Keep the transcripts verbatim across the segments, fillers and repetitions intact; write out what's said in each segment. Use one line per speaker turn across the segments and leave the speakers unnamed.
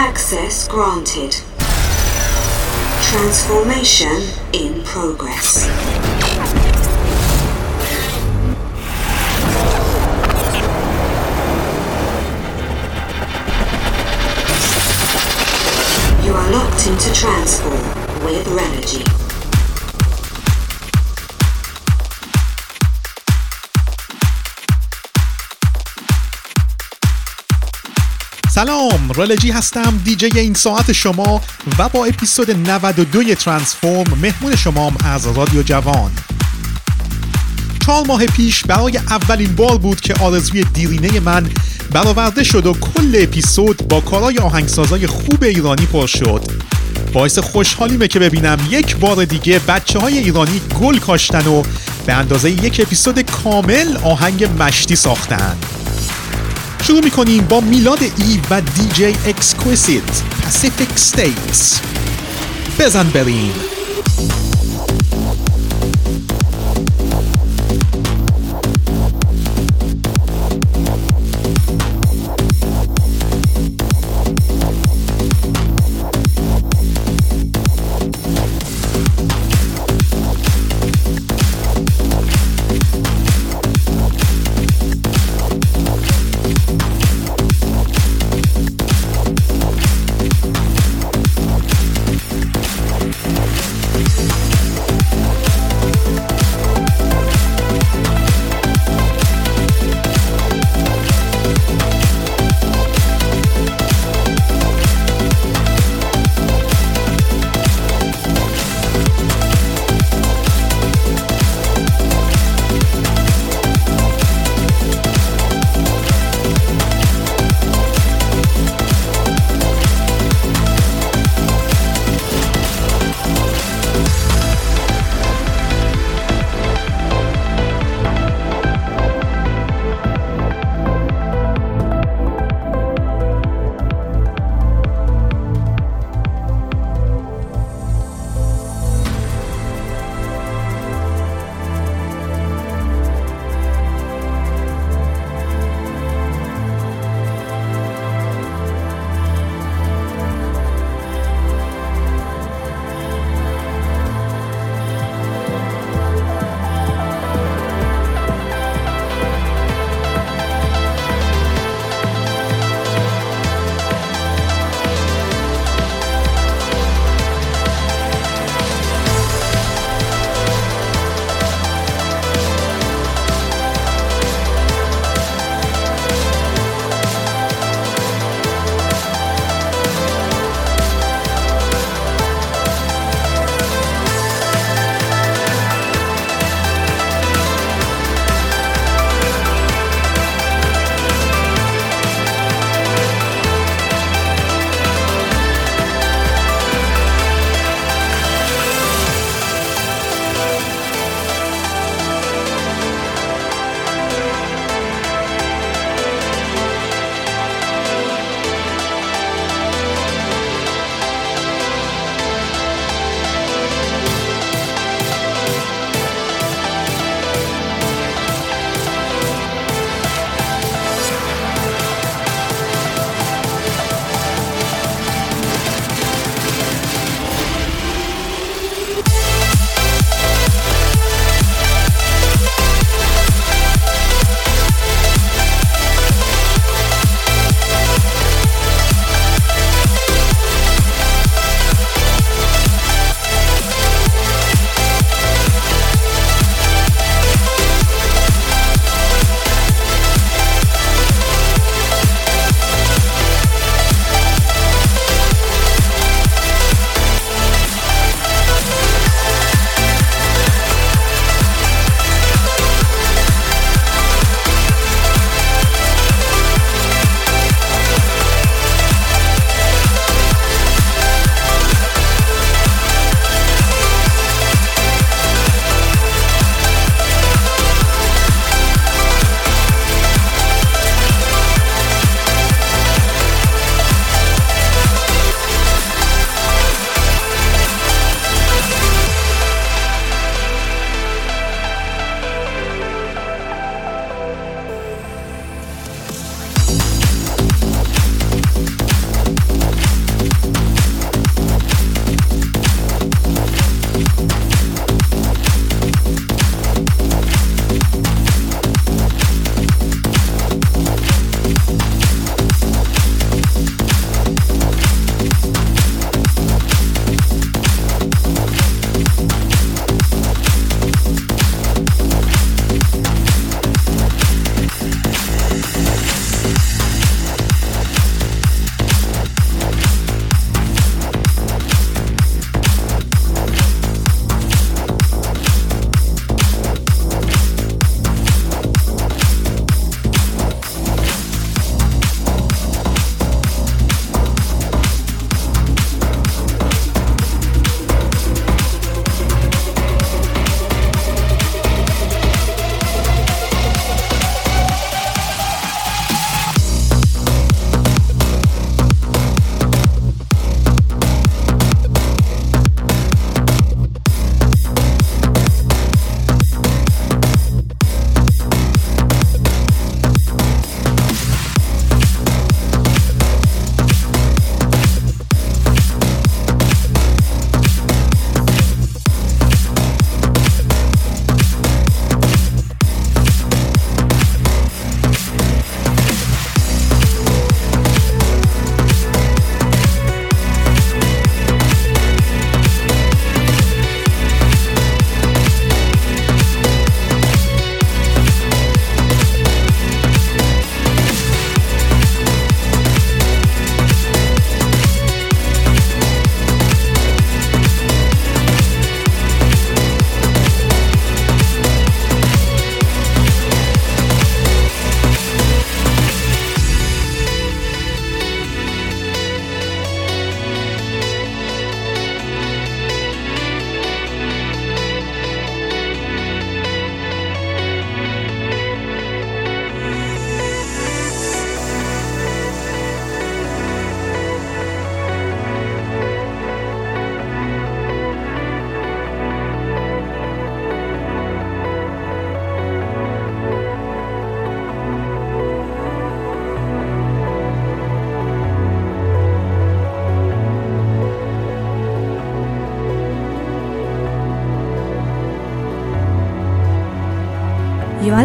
Access granted. Transformation in progress. You are locked into Transform with Renogy.
سلام، رالجی هستم، دیجی این ساعت شما و با اپیزود نود و دو ترانسفورم مهمون شمام از رادیو جوان. چهار ماه پیش برای اولین بار بود که آرزوی دیرینه من برآورده شد و کل اپیزود با کارهای آهنگسازای خوب ایرانی پر شد. باعث خوشحالیمه که ببینم یک بار دیگه بچه های ایرانی گل کاشتن و به اندازه یک اپیزود کامل آهنگ مشتی ساختن. شروع میکنیم با میلاد ای و دیجی اکسکویسیت پاسیفیک استیتس. بزن بریم.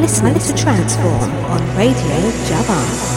listening to Transform on Radio Javan.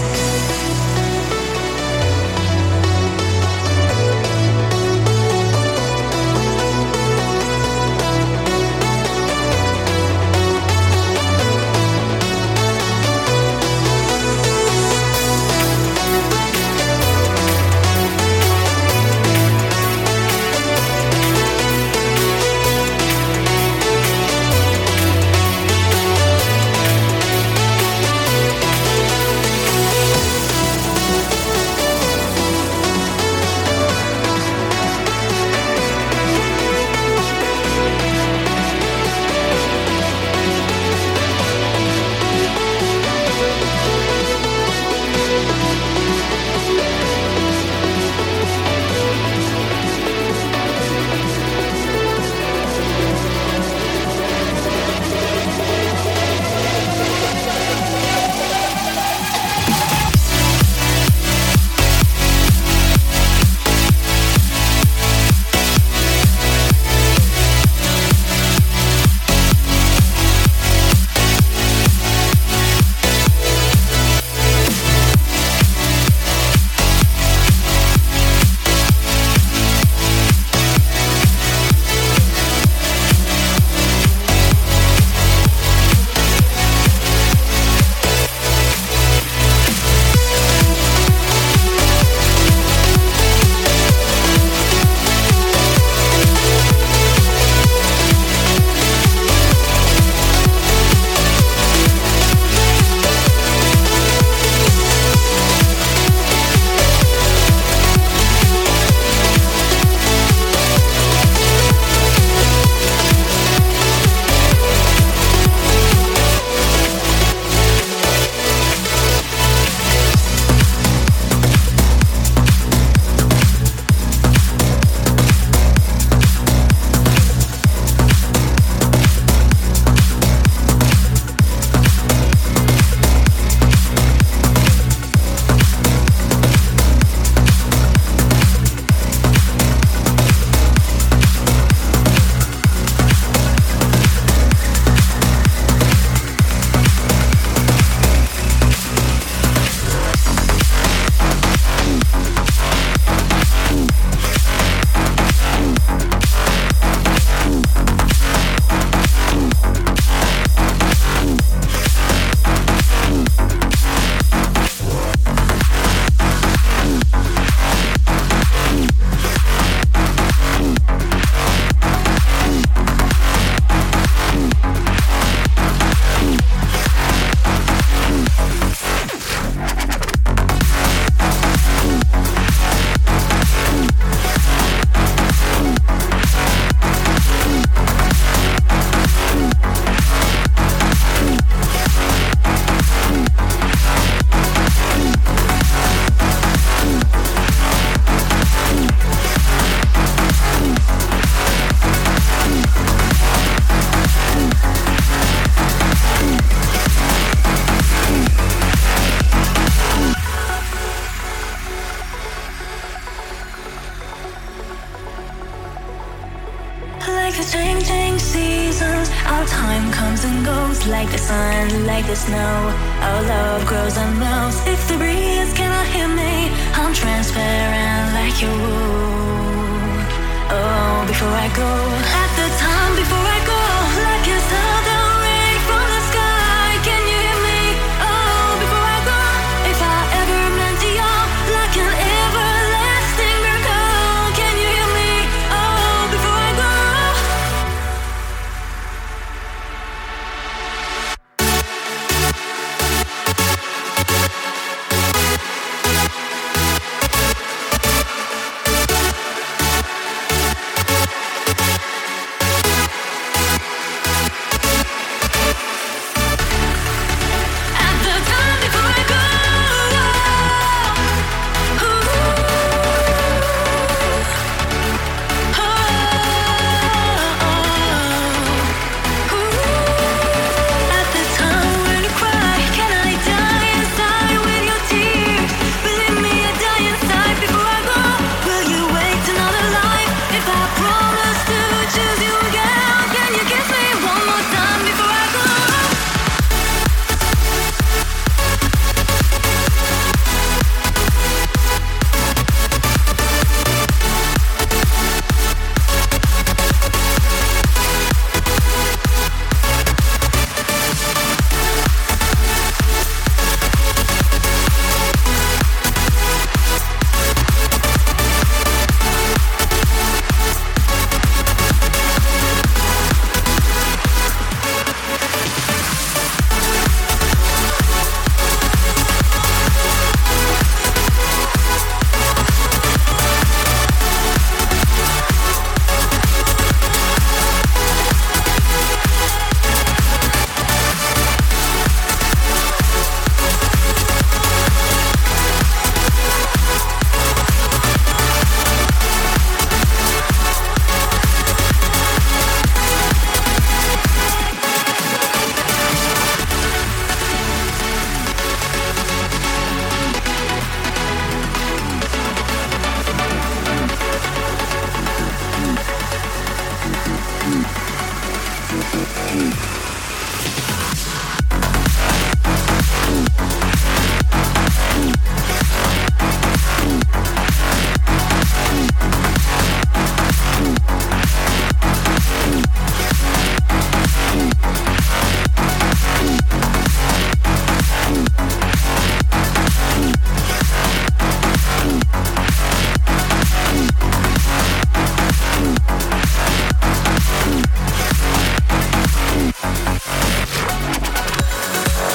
Like the sun, like the snow, our love grows and melts. If the breeze cannot hear me, I'm transparent like you. Oh, before I go, at the time before I go, like you saw the rain from the sky. Can you hear me? Oh, before I go, if I ever meant to you, like an everlasting miracle. Can you hear me? Oh, before I go.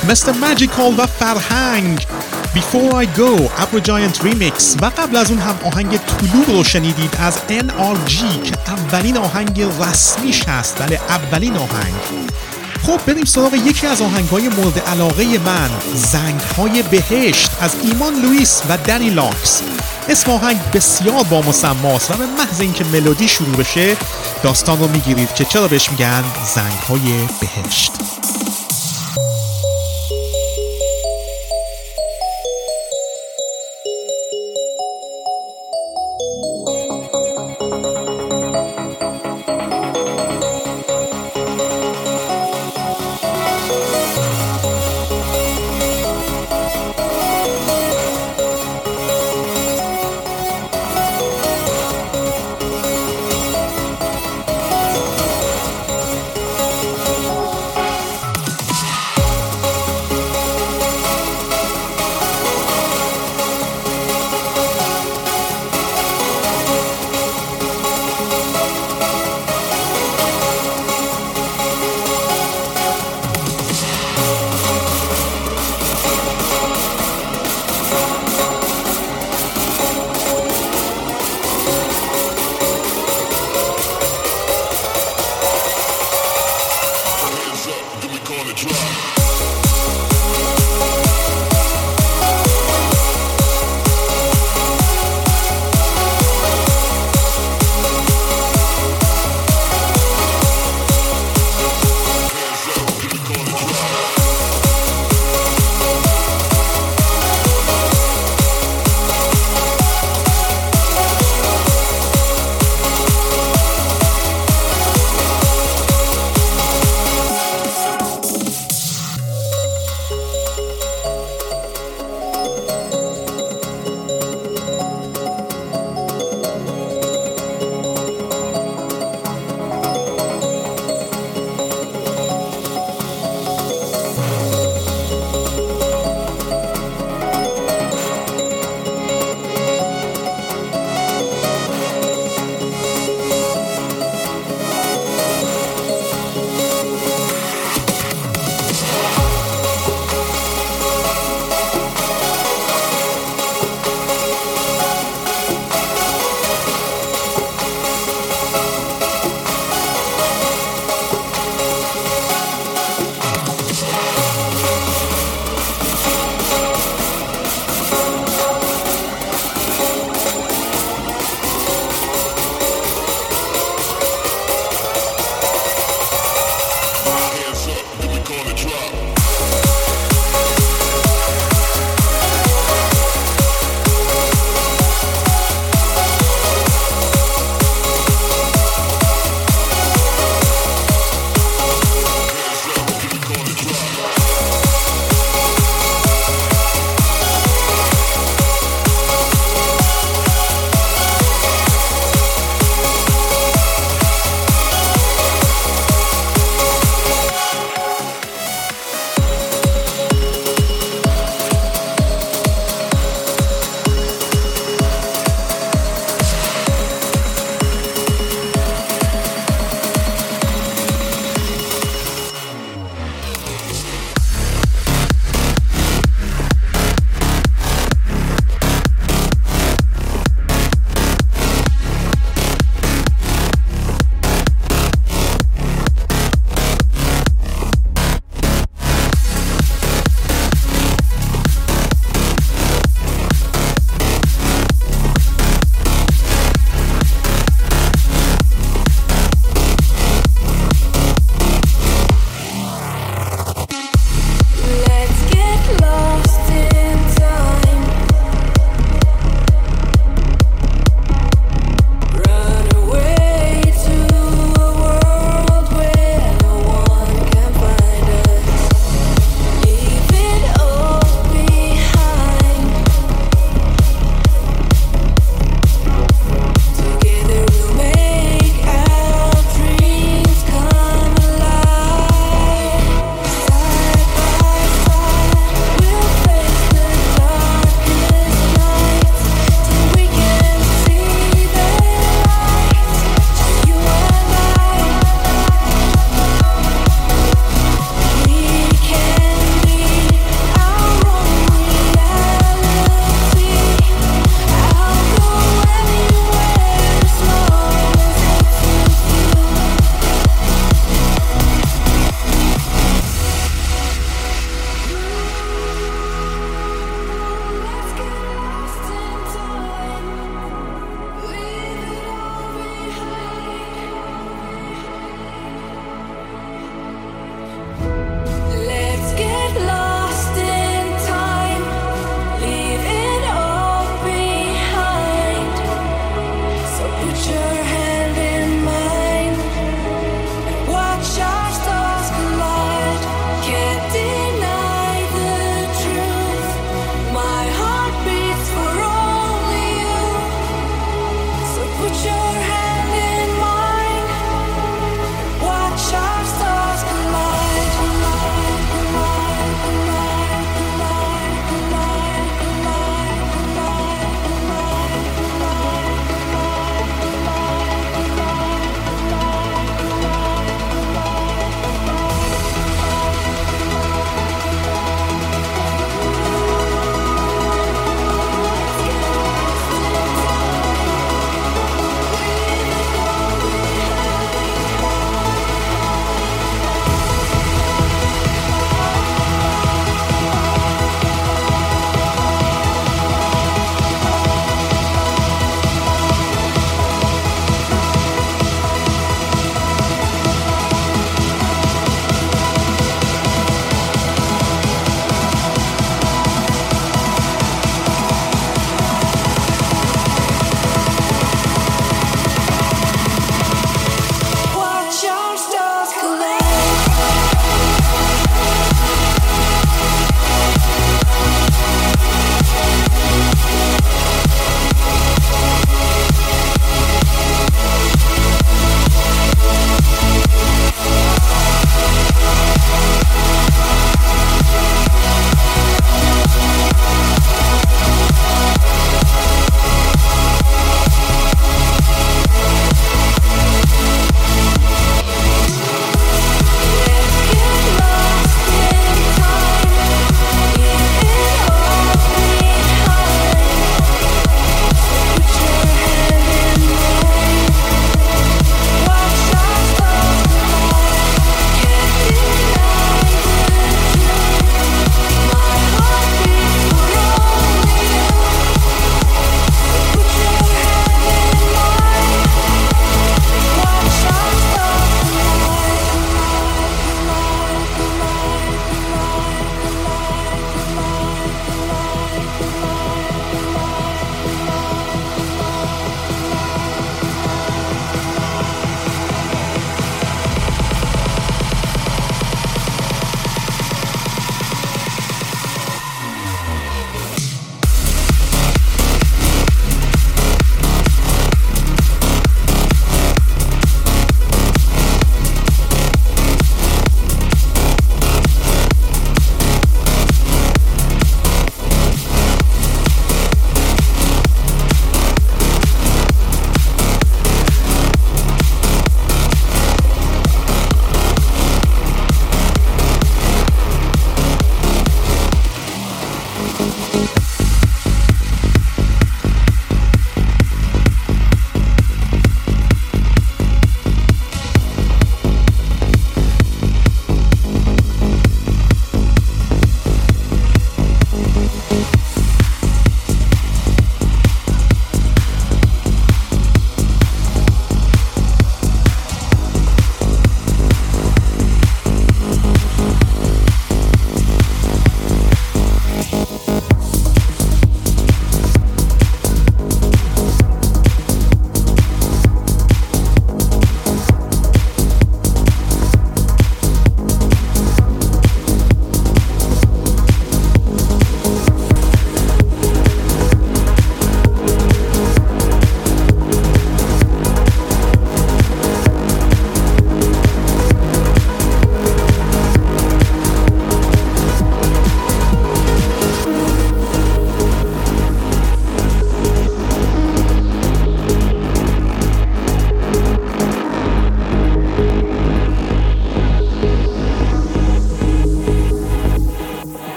مثل ماجیکال و فرهنگ، Before I Go، ابرو جاینت ریمیکس و قبل از اون هم آهنگ طلوع رو شنیدید از ان آر جی که اولین آهنگ رسمیش هست. بله اولین آهنگ. خب بریم سراغ یکی از آهنگ‌های مورد علاقه من، زنگ‌های بهشت از ایمان لوئیس و دنی لاکس. اسم آهنگ بسیار بامسماست و به محض اینکه ملودی شروع بشه داستان رو میگیرید که چرا بهش میگن زنگ‌های بهشت.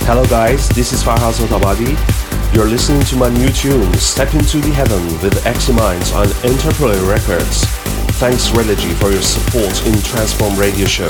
Hello guys, this is Farhad Zotabadi. You're listening to my new tune, Step Into the Heaven with Eximinds on Interplay Records. Thanks Religy for your support in Transform Radio Show.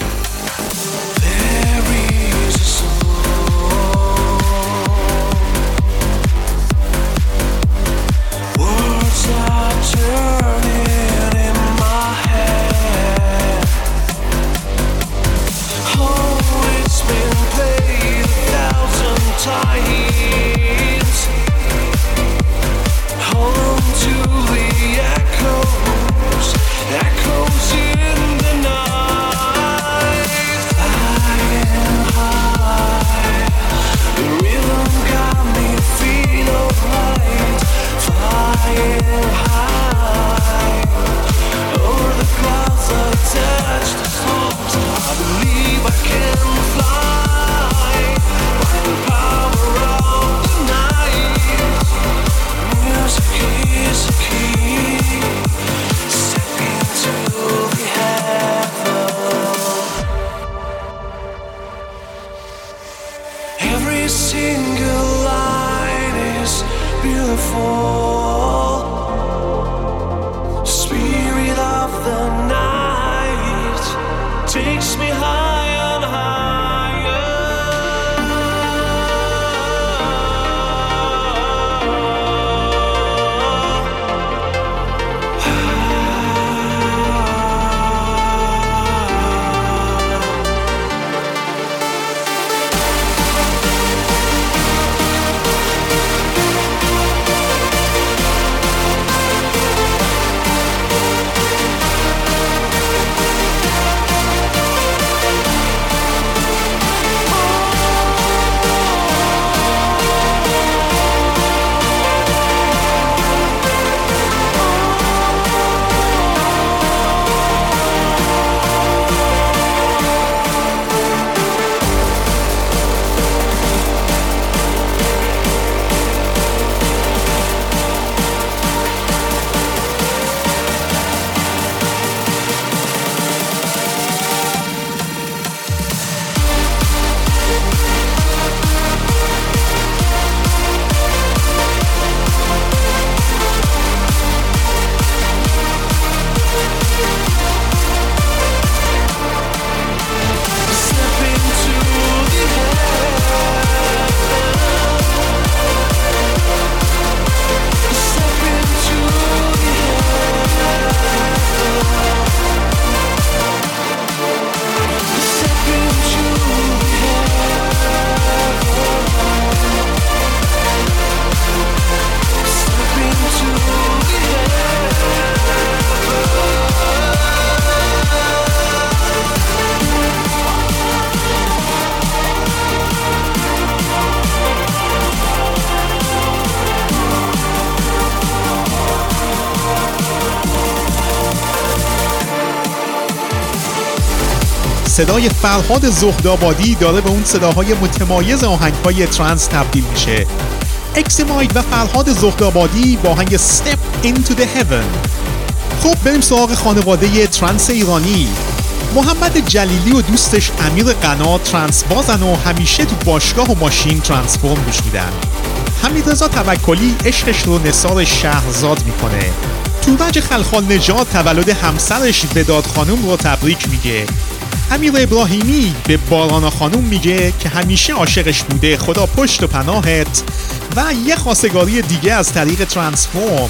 صدای فرهاد زهدآبادی داره به اون صداهای متمایز آهنگ‌های ترنس تبدیل میشه. اکسیماید و فرهاد زهدآبادی با آهنگ Step Into the Heaven. خب بریم سراغ خانواده ترنس ایرانی. محمد جلیلی و دوستش امیر قنا ترنس بازن و همیشه تو باشگاه و ماشین ترانسفورم گوش میدن. حمیدرضا توکلی عشقش رو نثار شهرزاد میکنه. تورج خلخال نژاد تولد همسرش وداد خانم رو تبریک میگه. امیر ابراهیمی به بارانا خانوم میگه که همیشه عاشقش بوده، خدا پشت و پناهت. و یه خواستگاری دیگه از طریق ترانسفورم.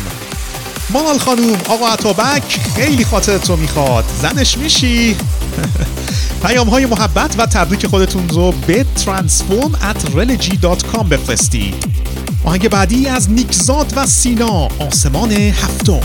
مارال خانوم آقا عطابک خیلی خاطرت رو میخواد، زنش میشی؟ پیام های محبت و تبریک خودتون رو به transform at religy dot com بفرستید. آهنگ بعدی از نیکزاد و سینا، آسمان هفتم.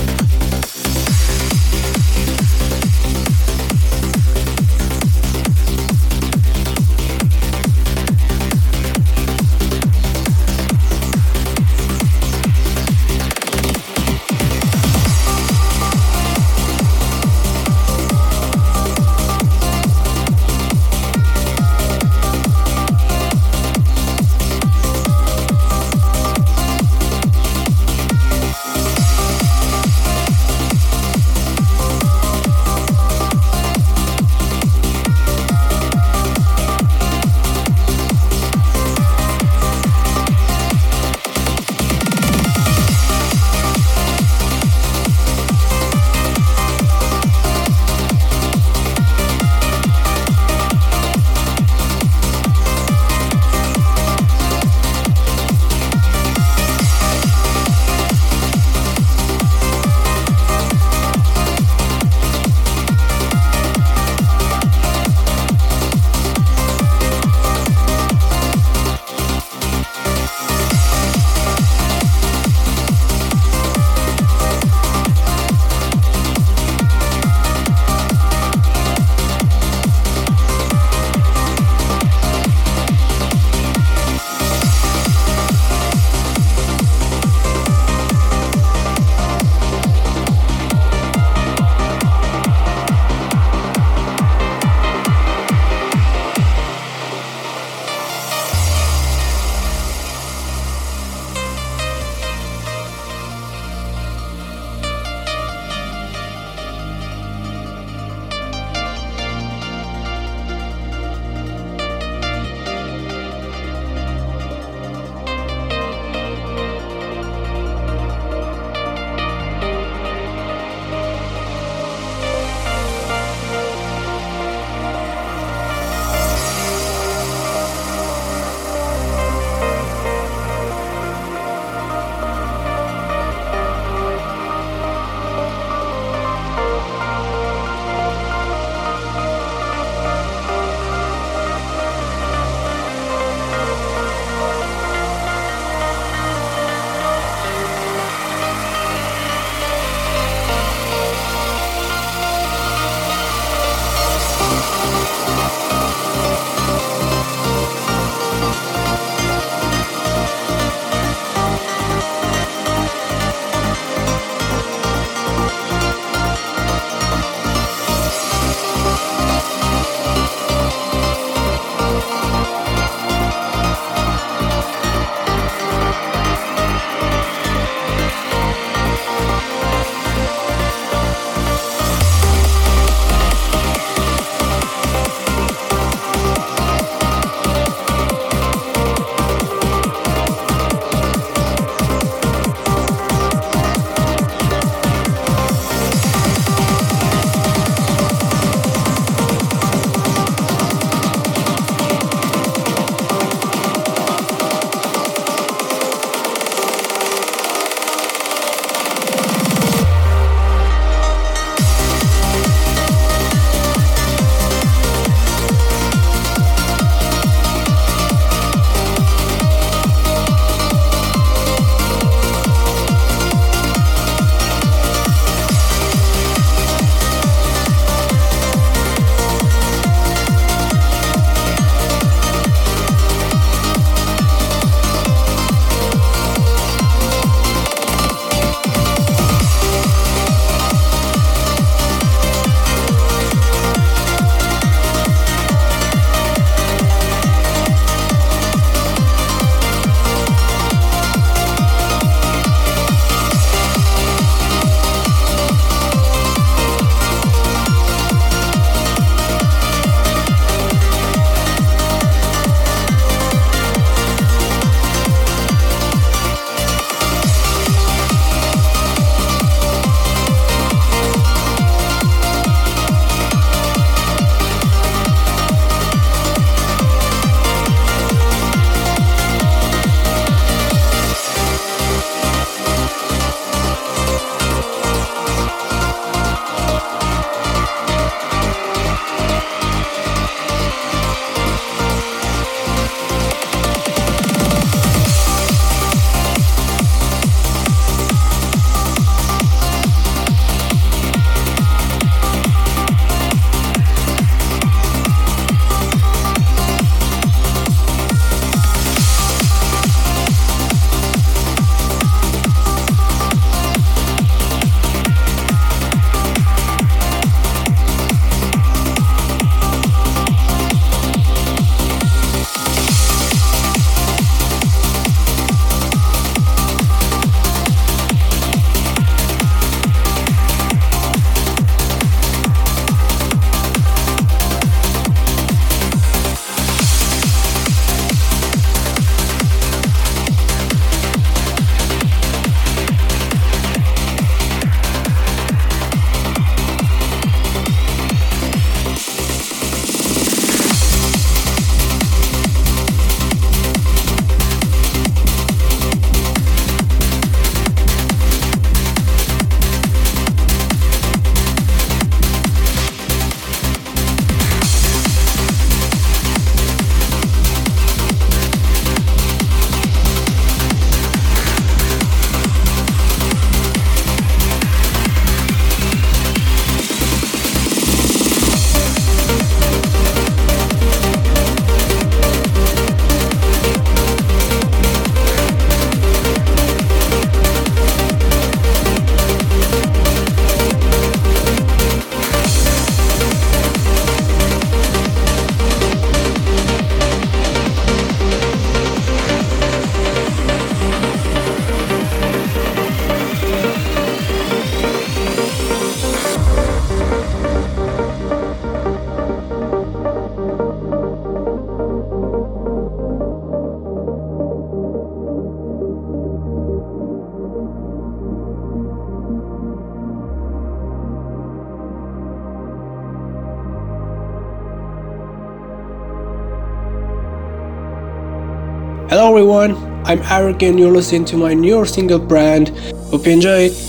Hello everyone, I'm Eric and you're listening to my new single Brand. Hope you enjoy it.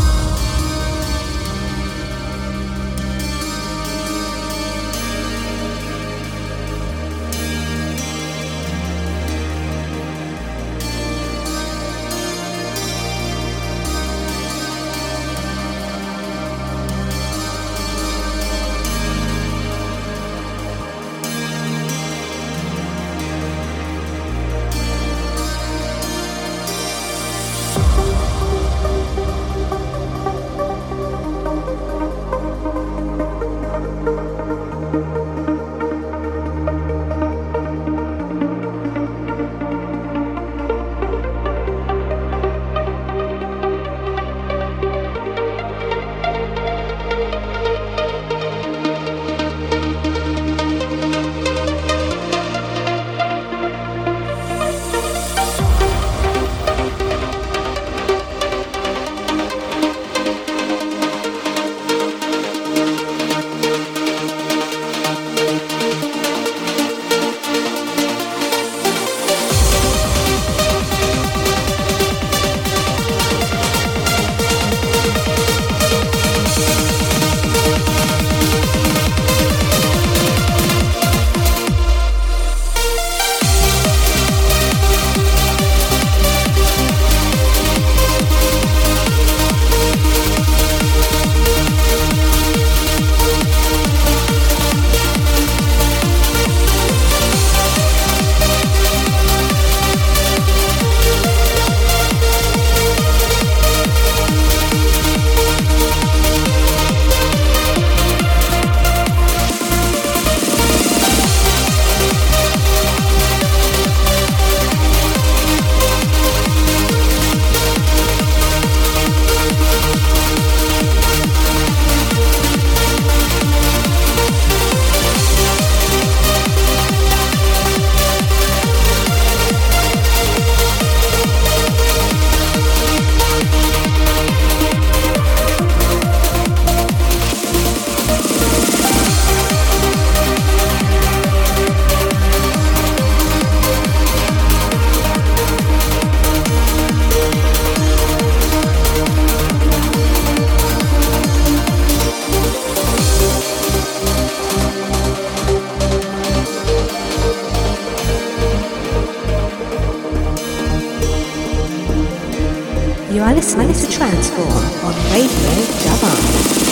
You are listening to Transform on Radio Javan.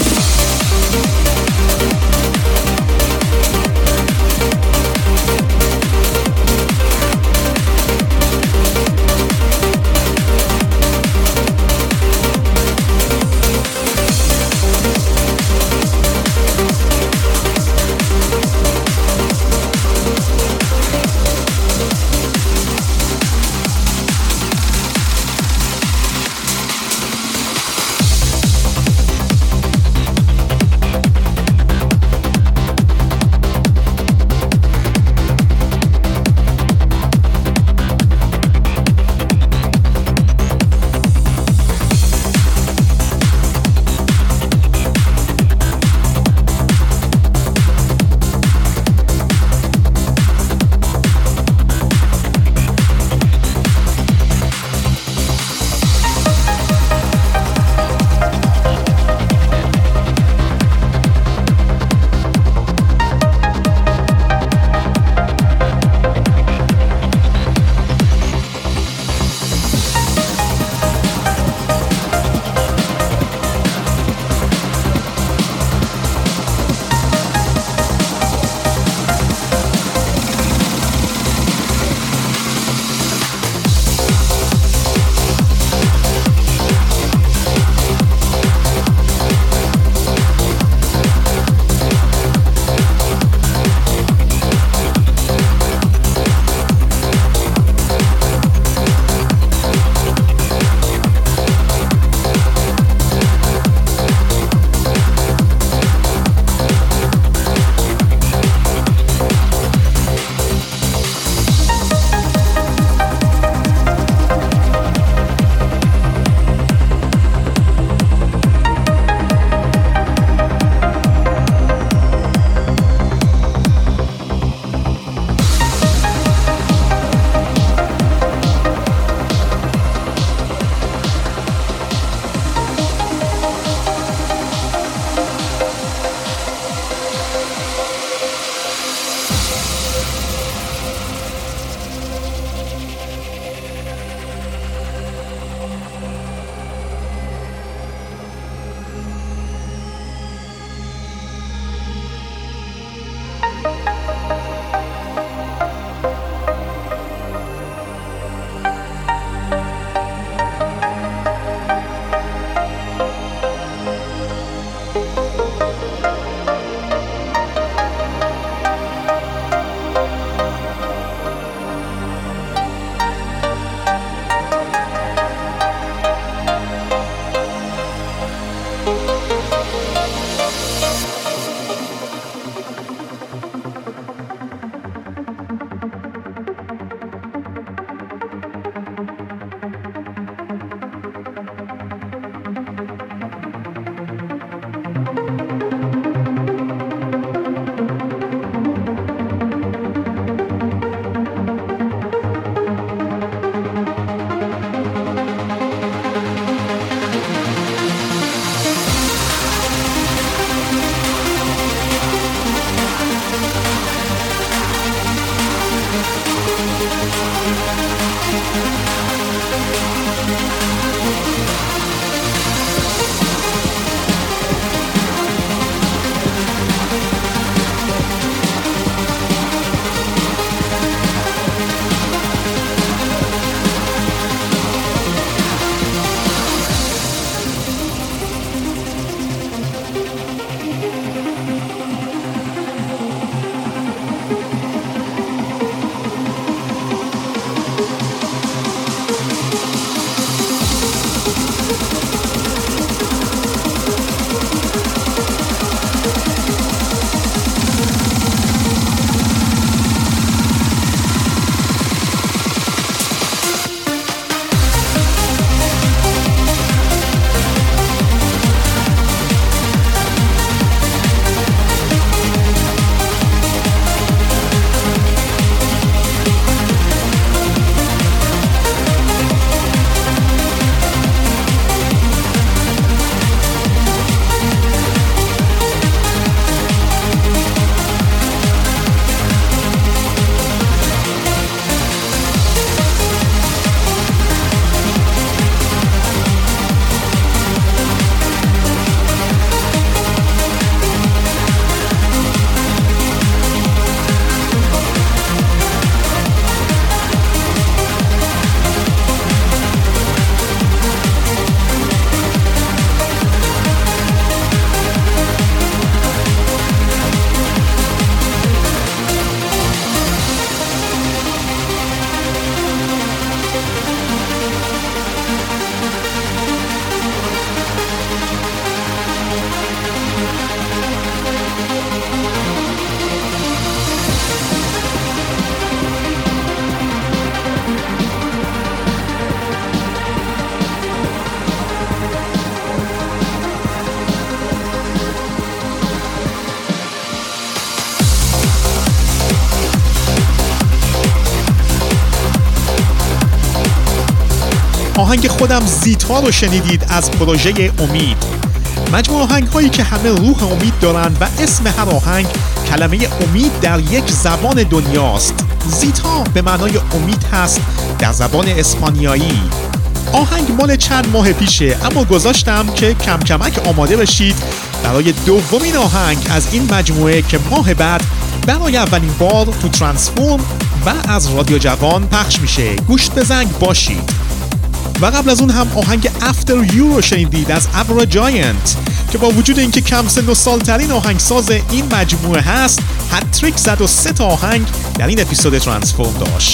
آهنگ خودم زیتا رو شنیدید از پروژه امید. مجموع آهنگ هایی که همه روح امید دارن و اسم هر آهنگ کلمه امید در یک زبان دنیاست. زیتا به معنای امید هست در زبان اسپانیایی. آهنگ مال چند ماه پیشه، اما گذاشتم که کم کمک آماده بشید برای دومین آهنگ از این مجموعه که ماه بعد برای اولین بار تو ترانسفورم و از رادیو جوان پخش میشه. گوشت به زنگ باشید. و قبل از اون هم آهنگ After You رو شنیدید از Abra Giant که با وجود اینکه کم سن و سالترین آهنگساز این مجموعه هست، هتریک زد و سه تا آهنگ در این اپیزود ترانسفورم داشت.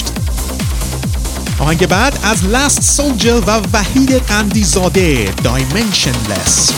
آهنگ بعد از Last Soldier و وحید قندی زاده، Dimensionless.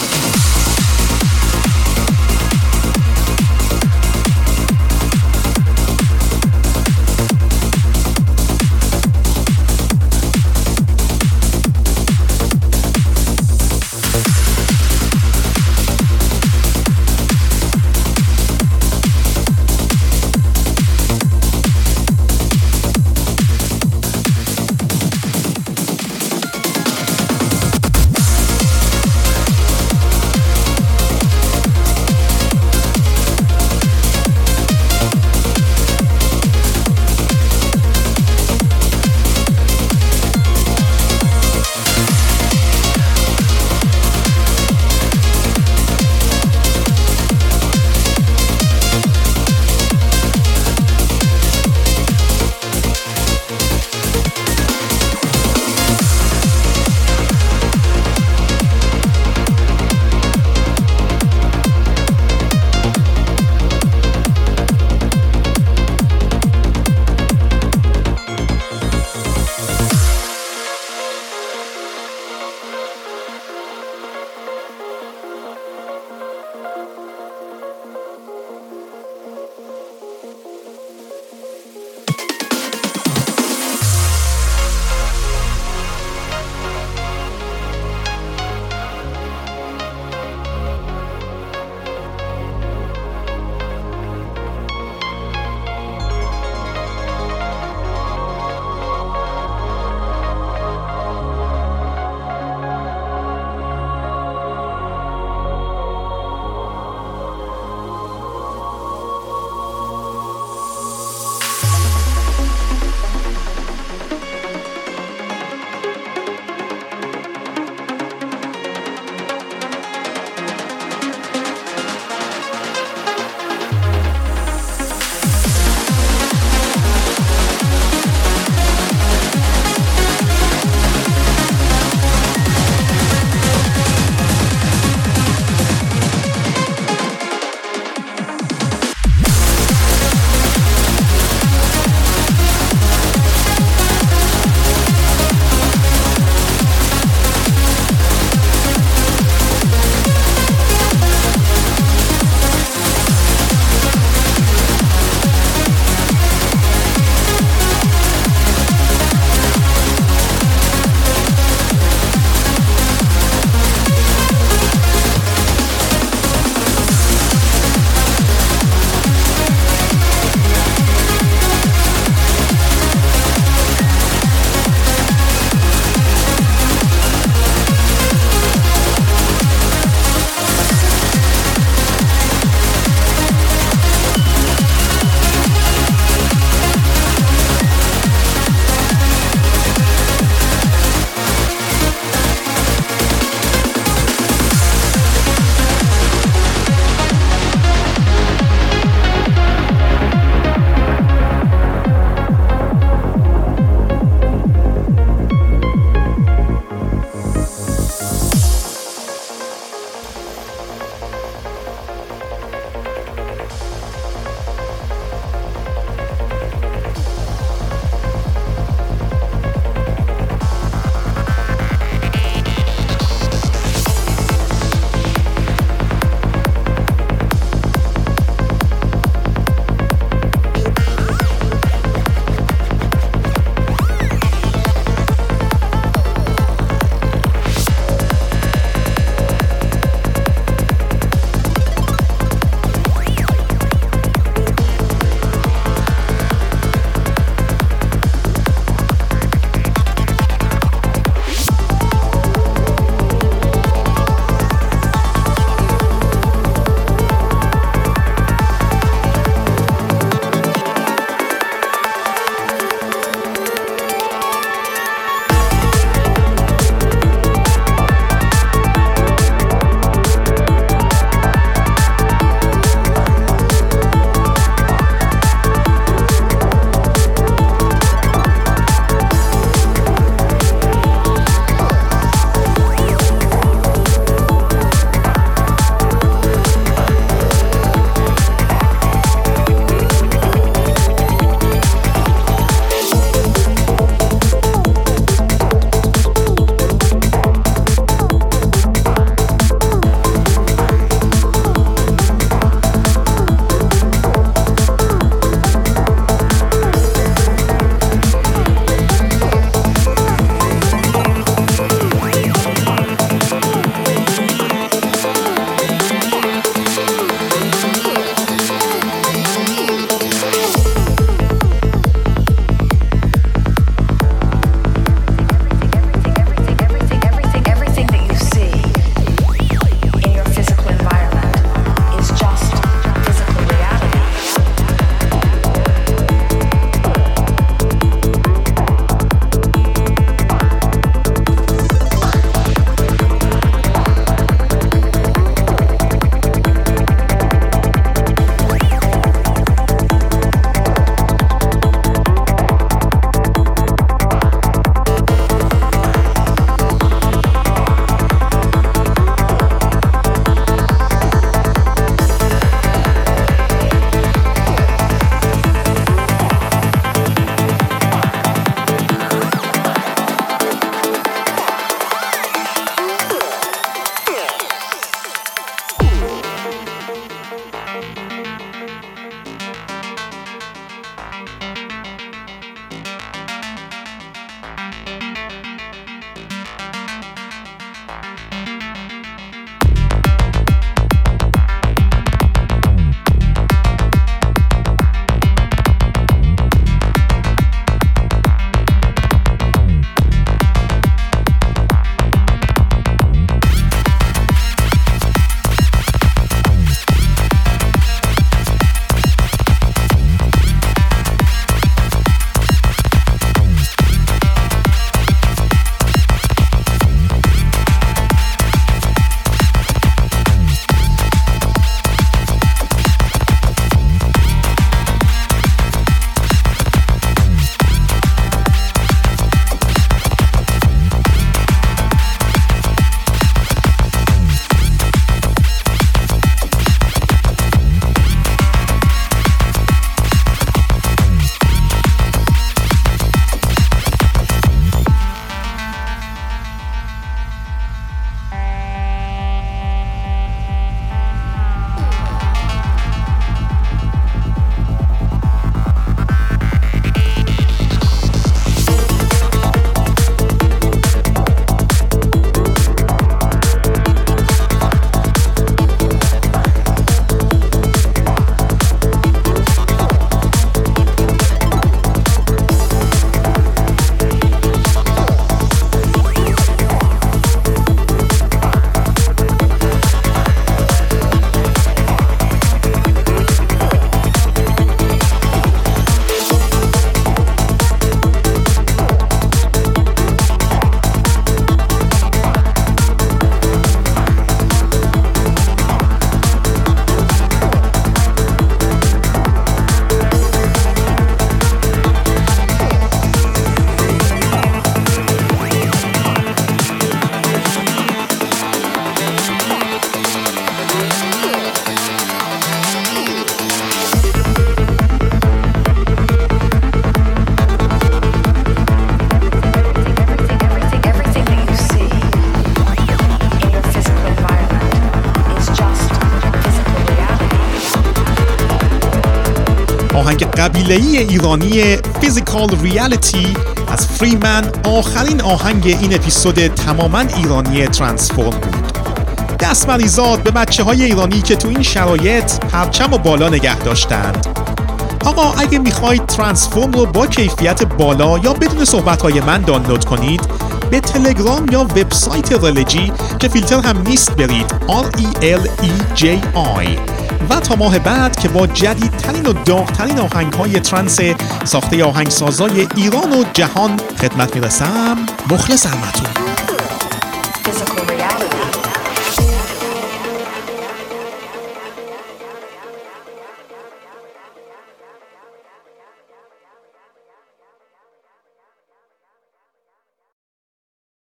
آهنگ قبیله‌ای ایرانی فیزیکال ریالیتی از فریمن آخرین آهنگ این اپیزود تماماً ایرانی ترانسفورم بود. دستمریزاد به بچه های ایرانی که تو این شرایط پرچم و بالا نگه داشتند. آقا اگه میخواید ترانسفورم رو با کیفیت بالا یا بدون صحبت‌های من دانلود کنید، به تلگرام یا وبسایت رلجی که فیلتر هم نیست برید آر ای ال ای جی آی و تا ماه بعد که با جدیدترین و داغ‌ترین آهنگ‌های ترنس ساخته آهنگسازای ایران و جهان خدمت میرسم. مخلصم ازتون.